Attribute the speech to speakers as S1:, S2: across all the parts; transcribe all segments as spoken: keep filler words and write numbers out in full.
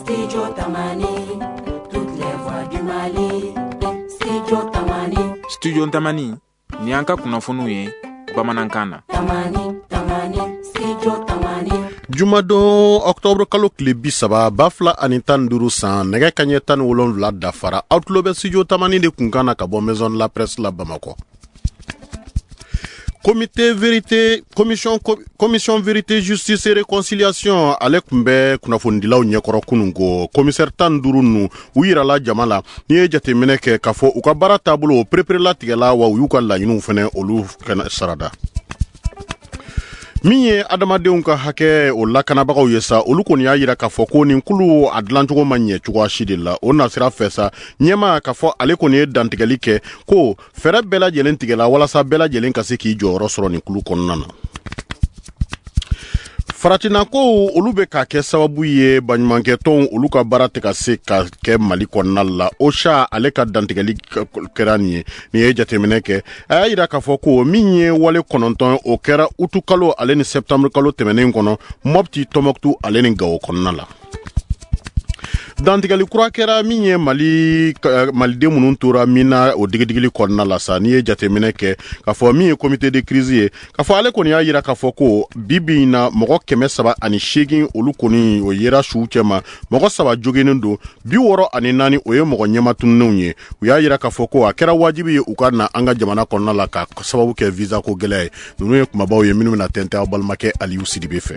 S1: Studio Tamani, toutes les voix du Mali. Studio Tamani.
S2: Studio Tamani, Nyanka Kunafunuye, Bamanankana.
S1: Tamani, Tamani, Studio Tamani.
S3: Jumado Octobre kalo kile bisaba bafla ani tan duru san nege kanye tan wolonwula dafara outlobe Studio Tamani de kunkana ka bo Maison de la Presse la Bamako. Comité vérité, commission, commission vérité, justice et réconciliation, Alek Mbe, Kunafundila ou Nyekoro Kunungo, commissaire Tandurunu, Ouira la Jamala, Nye Jatemeneke, Kafo, Ukabara Tabulo, Prépare la Tigela, wa Uyuka la Yinu Fene, Olu Sarada. Miye adamade unka hake o lakana bagaw yesa olu koni ya yira ka fɔ ko nin kulu adlancogo ma ɲɛ cogoya si de la o nasira fɛ sa ɲɛma ka fɔ ale koni ye dantigɛli kɛ ko fɛrɛ bɛɛ lajɛlen tigɛla walasa bɛɛ lajɛlen ka se k'i jɔyɔrɔ sɔrɔ nin kulu kɔnɔna na. Faratina ko olu be ka kɛ sababu ye baɲumankɛtɔnw olu ka baara tɛ ka se ka kɛ Mali kɔnɔna la OCHA ale ka dantigɛli kɛra nin ye nin ye jateminɛ kɛ a y'a yira k'a fɔ ko min ye wale kɔnɔntɔn o kɛra utu kalo ale ni septembre kalo tɛmɛnen kɔnɔ Mopti Tɔnbɔkutu ale ni Gawo kɔnɔna la. Dantigɛli kura kɛra min ye Mali maliden minnu tora min na o digidigili kɔnɔna la sa n'i ye jateminɛ kɛ k'a fɔ min ye comité de crise ye k'a fɔ ale kɔni y'a yira k'a fɔ ko bibi in na mɔgɔ kɛmɛ saba ani seegin olu kɔni o yera suw cɛma mɔgɔ saba joginen don bi wɔɔrɔ ani naani o ye mɔgɔ ɲɛmatunenw ye u y'a yira k'a fɔ ko a kɛra wajibi ye u ka na an ka jamana kɔnɔna la ka sababu kɛ visa ko gɛlɛya ye ninnu ye kumabaw ye minnu bɛna tɛntɛn aw balimakɛ Aliyu Sidibe fɛ.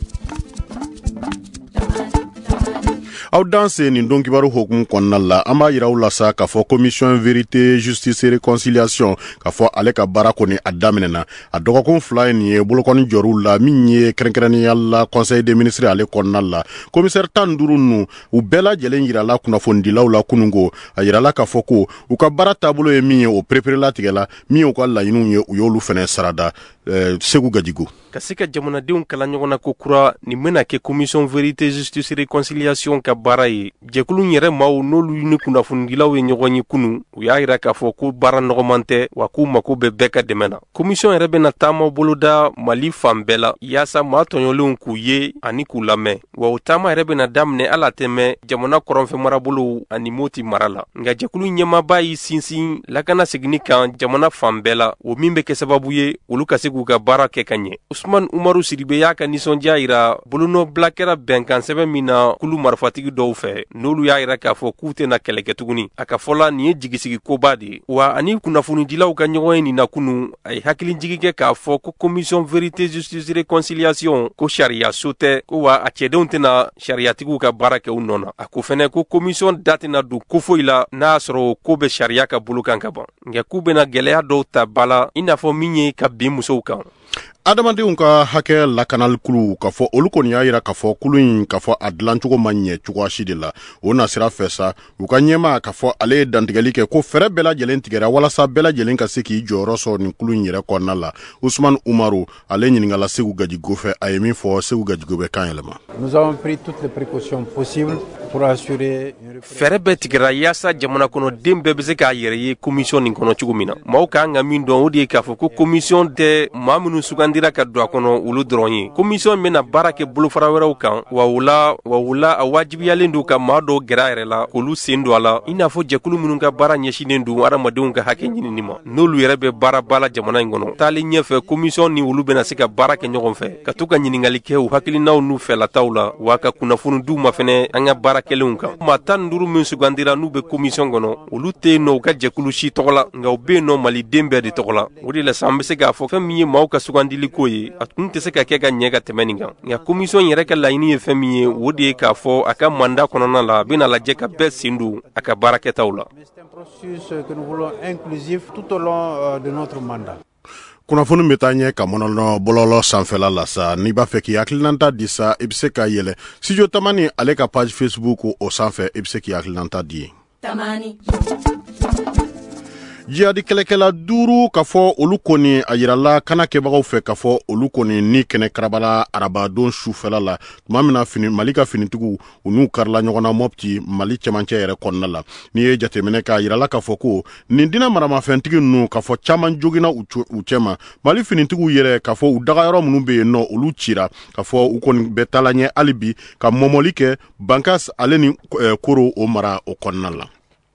S3: Aw danse nin don kibaru hokum kɔnɔna la an b'a yira u la sa k'a fɔ commission vérité justice et réconciliation k'a fɔ ale ka baara kɔni a daminɛna a dɔgɔkun fila ye nin ye bolokɔni jɔr'u la min ye kɛrɛnkɛrɛnnenya la conseil des ministres ale kɔnɔna la commissaire tan duuru nu u bɛɛ lajɛlen yirala kunnafonidilaw la kunungo a yirala k'a fɔ ko u ka baara taabolo ye min ye o préparela tigɛla min ye u ka laɲiniw ye u y'olu fɛnɛ sarada Segu Gajigo.
S4: Ka se ka jamanadenw kala ɲɔgɔn na ko kura nin bena kɛ commission vérité justice réconciliation ka baara ye jɛkulu yɛrɛ maaw n'olu ni kunnafonidilaw ye ɲɔgɔn ye kunu u y'a yira k'a fɔ ko baara nɔgɔman tɛ wa k'u mako bɛ bɛɛ ka dɛmɛ na commission yɛrɛ bena taama boloda Mali fan bɛɛ la yaasa maa tɔɲɔlenw k'u ye ani k'u lamɛn wa o taama yɛrɛ bena daminɛ ala tɛmɛ jamana kɔrɔnfɛ marabolow ani Moti mara la nka jɛkulu ɲɛmaaba y'i sinsin lakana segini kan jamana fan bɛɛ la o min bɛ kɛ sababu ye olu ka se k'u ka baara kɛ ka ɲɛ Usman Umaru Sidibe y'a ka nisɔndiya yira bolonɔ bila kɛra bɛnkan sɛbɛn min na kulu marifatigi dɔw fɛ n'olu y'a yira k'a fɔ k'u tɛna kɛlɛ kɛ tuguni a ka fɔla nin ye jigisigi koba de wa ani kunnafonidilaw ka ɲɔgɔn ye nin na kunu a ye hakilijigi kɛ k'a fɔ ko commission vérité justice réconciliation ko sariya so tɛ ko wa a cɛdenw tɛna sariyatigiw ka baara kɛ u nɔ na a ko fɛnɛ ko commission da tɛna don ko foyi la n'a y'a sɔrɔ ko bɛ sariya ka bolo kan ka ban nka k'u bɛna gɛlɛya dɔw ta bala i n'a fɔ min ye ka bin musow kan
S3: adamadenw ka hakɛ lakanali kulu k'a fɔ olu kɔni y'a yira k'a fɔ kulu in k'a fɔ a dilancogo ma ɲɛ cogoya si de la o nasira fɛ sa u ka ɲɛma k'a fɔ ale ye dantigɛli kɛ ko fɛrɛ bɛɛ lajɛlen tigɛra walasa bɛɛ lajɛlen ka se k'i jɔyɔrɔ sɔrɔ nin kulu in yɛrɛ kɔnɔna la Usman Umaru ale ɲiningala Segu Gajigo fɛ a ye min fɔ Segu Gajigo bɛ kan yɛlɛma.
S5: Nous avons pris toutes les précautions possibles pour assurer
S4: fɛrɛ bɛɛ tigɛra yaasa jamana kɔnɔden bɛɛ bɛ se k'a yɛrɛ ye commission nin kɔnɔ cogo min na maaw k'an ka min dɔn o de ye k'a fɔ ko commission tɛ maa minnu sugandira ka don a kɔnɔ olu dɔrɔn ye commission bɛna baara kɛ bolofara wɛrɛw kan wa o la wa o la a wajibiyalen don ka maa dɔw gɛrɛ a yɛrɛ la k'olu sen don a la i n'a fɔ jɛkulu minnu ka baara ɲɛsinnen don adamadenw ka hakɛ ɲinini ma n'olu yɛrɛ bɛ baara ba la jamana in kɔnɔ taalen ɲɛfɛ commission ni olu bɛna se ka baara kɛ ɲɔgɔn fɛ ka to ka ɲiningali kɛ u hakilinaw n'u fɛlataw la wa ka kunnafoni d'u ma fɛnɛ an ka baara kɛlenw kan maa tan duuru min sugandira n'u bɛ commission kɔnɔ olu tɛ yen nɔ u ka jɛkulu si tɔgɔ la nka u bɛ yen nɔ maliden bɛɛ de tɔgɔ la o de la sa an bɛ se k'a fɔ fɛn min ye maaw ka sugandili ko ye a tun tɛ se ka kɛ ka ɲɛ ka tɛmɛ nin kan nka commission yɛrɛ ka laɲini ye fɛn min ye o de ye k'a fɔ a ka manda kɔnɔna la a bɛna lajɛ ka bɛɛ sen don a ka baarakɛtaw la.
S5: C'est un processus que nous voulons inclusif tout au long de notre mandat.
S3: Kunnafoni bɛ taa ɲɛ ka mɔnɔnɔ bɔlɔlɔ sanfɛla la sa n'i b'a fɛ k'i hakilinanta di sa i bɛ se k'a yɛlɛ Studio Tamani ale ka page Facebook o sanfɛ i bɛ se k'i hakilinanta di ye.
S1: Tamani.
S3: jihadi kɛlɛkɛla duuru k'a fɔ olu kɔni a yirala kana kɛbagaw fɛ k'a fɔ olu kɔni ni kɛnɛ karabala arabadon sufɛla la tuma min na fini mali ka finitigiw u n'u karila ɲɔgɔn na Mopti mali cɛmancɛ yɛrɛ kɔnɔna la ni ye jateminɛ k'a yirala k'a fɔ ko nin dina maramafɛntigi ninnu k'a fɔ caman joginna u cɛma mali finitigiw yɛrɛ k'a fɔ u dagayɔrɔ minnu bɛ yen nɔ olu cira k'a fɔ u kɔni bɛ taala ɲɛ hali bi ka mɔmɔli kɛ Bankas ale ni Koro o mara o kɔnɔna la.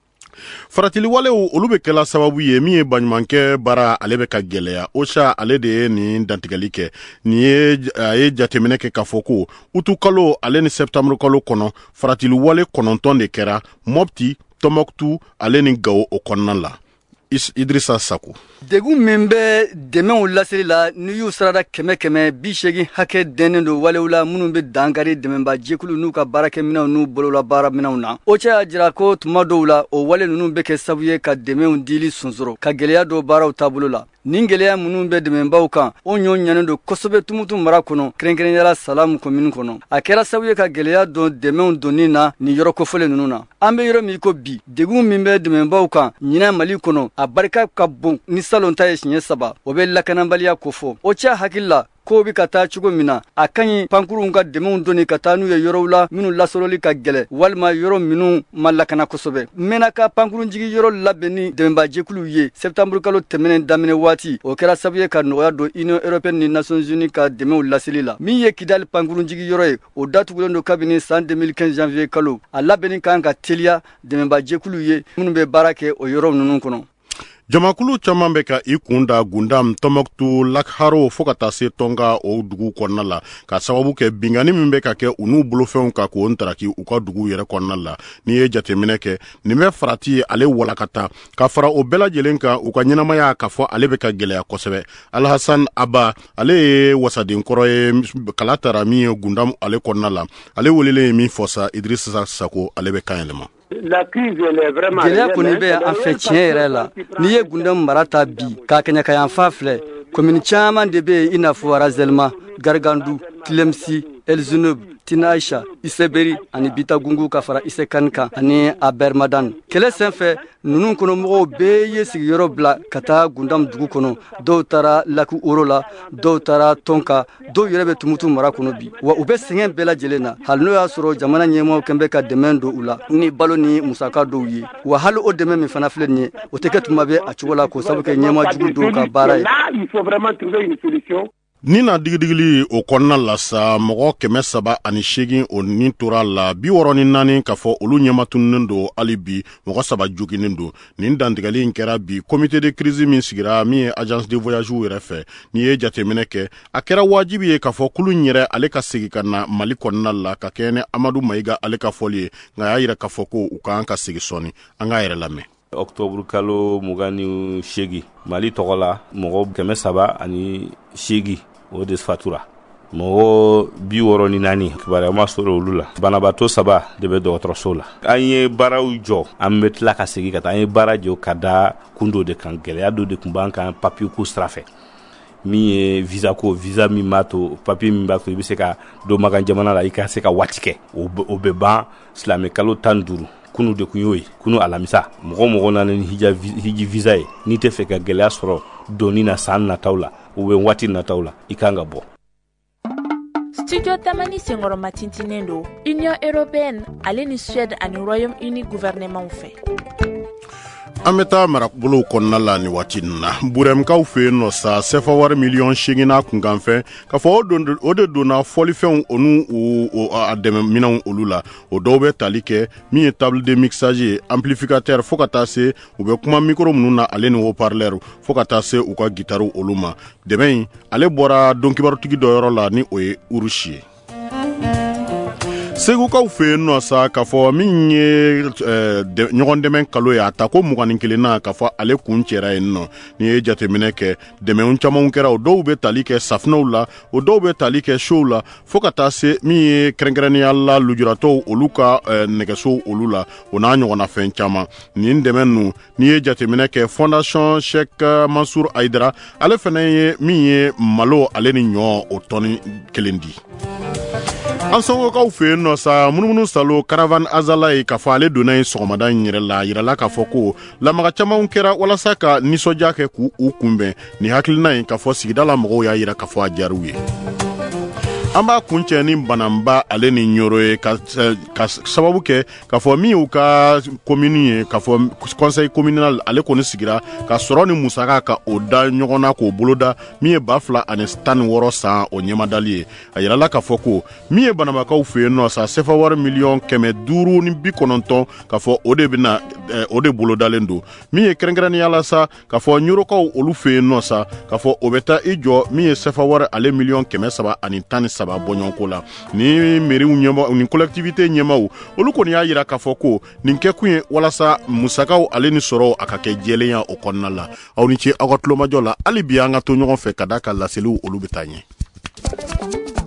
S3: Faratiliwalew olu bɛ kɛla sababu ye min ye baɲumankɛ baara ale bɛ ka gɛlɛya Ocha ale de ye nin dantigɛli kɛ nin ye a ye jateminɛ kɛ k'a fɔ ko utu kalo ale ni septembre kalo kɔnɔ faratiliwale kɔnɔntɔn de kɛra Mopti Tombouctou ale ni Gao o kɔnɔna la. Idrissa Sakou
S6: degun min bɛ dɛmɛw laseli la ni y'u sarada kɛmɛ kɛmɛ bi seegin hakɛ dɛnnen don walew la minnu bɛ dankari dɛmɛba jɛkulu n'u ka baarakɛminɛw n'u bolola baaraminɛw na Ocha y'a jira ko tuma dɔw la o wale ninnu bɛ kɛ sababu ye ka dɛmɛw dili sonsoro ka gɛlɛya dɔ baaraw taabolo la nin gɛlɛya minnu bɛ dɛmɛbaw kan o ɲɔ ɲanen don kosɛbɛ Tumutu mara kɔnɔ kɛrɛnkɛrɛnyala Salamu commune kɔnɔ a kɛra sababu ye ka gɛlɛya dɔn dɛmɛw donni na nin yɔrɔ kofɔlen ninnu na an bɛ yɔrɔ min ko bi degun min bɛ dɛmɛbaw kan ɲinɛ Mali kɔnɔ a barika ka bon ni salon ta ye siɲɛ saba o bɛ lakanabaliya ko fɔ Ocha hakili la ko bi ka taa cogo min na a kan ɲi pankurunw ka dɛmɛw donni ka taa n'u ye yɔrɔw la minnu lasoroli ka gɛlɛ walima yɔrɔ minnu ma lakana kosɛbɛ mɛna ka pankurun jigi yɔrɔ labɛnni dɛmɛba jɛkuluw ye septembre kalo tɛmɛnen daminɛ waati o kɛra sababu ye ka nɔgɔya don Union européenne ni Nations unies ka dɛmɛw laseli la min ye Kidali pankurun jigi yɔrɔ ye o datugulen don kabini san deux mille quinze janvier kalo a labɛnni kan ka teliya dɛmɛba jɛkuluw ye minnu bɛ baara kɛ o yɔrɔ ninnu kɔnɔ.
S3: Jamakulu caman bɛ ka i kunda Gundam Tombouctou Lakharo fo ka taa se Tonga o dugu kɔnɔna la ka sababu kɛ bingani min bɛ ka kɛ u n'u bolofɛnw ka k'o ntaraki u ka dugu yɛrɛ kɔnɔna la ni ye jateminɛ kɛ nin bɛ farati ale walakata ka fara o bɛɛ lajɛlen kan u ka ɲɛnamaya k'a fɔ ale bɛ ka gɛlɛya kosɛbɛ Alhassan Abba ale ye wasaden kɔrɔ ye kala tara min ye Gundam ale kɔnɔna la ale welelen ye min fɔ sa Idrissa Sakou ale bɛ kan yɛlɛma.
S6: Gɛlɛya kɔni bɛ an fɛ tiɲɛ yɛrɛ la n'i ye Gundam mara ta bi k'a kɛɲɛ ka yan fa filɛ commune caman de bɛ yen i n'a fɔ Arazelma Gargandu Tilemsi Elzunub Tina Aisha Iseberi ani Bitagungu ka fara Isekani kan ani Abermadan kɛlɛ senfɛ ninnu kɔnɔmɔgɔw bɛɛ ye sigiyɔrɔ bila ka taa Gundam dugu kɔnɔ dɔw taara Laku Oro la dɔw taara Tonka dɔw yɛrɛ bɛ Tumutu mara kɔnɔ bi wa u bɛ sɛgɛn bɛɛ lajɛlen na hali n'o y'a sɔrɔ jamana ɲɛmɔgɔw kɛn bɛ ka dɛmɛ don u la ni balo ni musaka dɔw ye wa hali o dɛmɛ min fana filɛ nin ye o tɛ kɛ tuma bɛ a cogo la k'o sababu kɛ ɲɛmɔgɔ jugu dɔw ka baara ye.
S3: Ni na digidigili o kɔnɔna la sa mɔgɔ kɛmɛ saba ani seegin o nin tora la bi wɔɔrɔ ni naani k'a fɔ olu ɲɛmatunnen don hali bi mɔgɔ saba joginen don nin dantigɛli in kɛra bi comité de crise min sigira min ye agence de voyage yɛrɛ fɛ ni ye jateminɛ kɛ a kɛra wajibi ye k'a fɔ kulu yɛrɛ ale ka segin ka na Mali kɔnɔna la ka kɛ ni Amadu Mayiga ale ka fɔli ye nka y'a yira k'a fɔ ko u kan ka segin sɔɔni an ka yɛrɛ lamɛn.
S7: Octobre kalo mugan ni seegin Mali tɔgɔ la mɔgɔ kɛmɛ saba ani seegin o de fatura mɔgɔ bi wɔɔrɔ ni naani kibaruya ma sɔrɔ olu la banabaatɔ saba de bɛ dɔgɔtɔrɔso la an ye baaraw jɔ an bɛ tila ka segin ka taa an ye baara jɔ ka da kun dɔ de kan gɛlɛya dɔ de tun b'an kan papier ko sira fɛ min ye visa ko visa min b'a to papier min b'a to i bɛ se ka don makan jamana la i ka se ka waati kɛ o bɛ ban silamɛ kalo tan ni duuru kunu de kun y'o ye kunu alamisa mɔgɔ mɔgɔ nana ni hiji visa ye n'i tɛ fɛ ka gɛlɛya sɔrɔ donni na san nataw la u bɛ waati nataw la i kan ka bɔ.
S8: Studio Tamani senkɔrɔ matintinen don Union européenne ale ni Suède ani Royaume-Uni gouvernement fɛ.
S3: An bɛ taa marabolow kɔnɔna la ni waati nin na Burɛmkaw fɛ yen nɔ sa sefa wari miliyɔn seegin n'a kunkanfɛn k'a fɔ o de donna fɔlifɛnw o n'u a dɛmɛminɛnw olu la o dɔw bɛ tali kɛ min ye table de mixage ye amplificateur fo ka taa se u bɛ kuma micro minnu na ale ni haut-parleur fo ka taa se u ka gitaru olu ma dɛmɛ in ale bɔra dɔnkibarutigi dɔ yɔrɔ la ni o ye Urusi ye. Segukaw fɛ yen nɔ sa k'a fɔ min ye ɲɔgɔn dɛmɛ kalo ye a ta ko mugan ni kelen na k'a fɔ ale kun cɛra yen nɔ ni ye jateminɛ kɛ dɛmɛw camanw kɛra o dɔw bɛ tali kɛ safunɛw la o dɔw bɛ tali kɛ show la fo ka taa se min ye kɛrɛnkɛrɛnnenya la lujuratɔw olu ka nɛgɛsow olu la o n'a ɲɔgɔnna fɛn caman nin dɛmɛ ninnu ni ye jateminɛ kɛ fondation Sheikh Mansour Aidara ale fana ye min ye malo ale ni ɲɔ o tɔni kelen di. an sɔngɔkaw fɛ yen nɔ sa munumunu salo Caravan Azala ye k'a fɔ ale donna yen sɔgɔmada in yɛrɛ la yirala k'a fɔ ko lamaga camanw kɛra walasa ka nisɔndiya kɛ k'u u kunbɛn ni hakilina in k'a fɔ sigida la mɔgɔw y'a yira k'a fɔ a diyar'u ye. An b'a kuncɛ ni bananba ale ni ɲoro ye ka, ka sababu kɛ k'a fɔ min y'u ka commune ye k'a fɔ conseil communal ale kɔni sigira ka sɔrɔ ni musaka ka o da ɲɔgɔn na k'o boloda min ye ba fila ani tan ni wɔɔrɔ san o ɲɛmadali ye a yirala k'a fɔ ko min ye banabakaw fɛ yen nɔ sa sefa wari miliyɔn kɛmɛ duuru ni bi kɔnɔntɔn k'a fɔ o de bɛna eh, o de bolodalen don min ye kɛrɛnkɛrɛnnenya la sa k'a fɔ ɲorokaw olu fɛ yen nɔ sa k'a fɔ o bɛ taa i jɔ min ye sefa wari ale miliyɔn kɛmɛ saba ani tan ni saba bɔɲɔgɔnko la ni mairie ɲɛma ni collectivité ɲɛmaw olu kɔni y'a yira k'a fɔ ko nin kɛkun ye walasa musakaw ale ni sɔrɔ a ka kɛ jɛlenya o kɔnɔna la aw ni ce aw ka tulomajɔ la hali bi an ka to ɲɔgɔn fɛ ka da ka laseliw olu bɛ taa ɲɛ.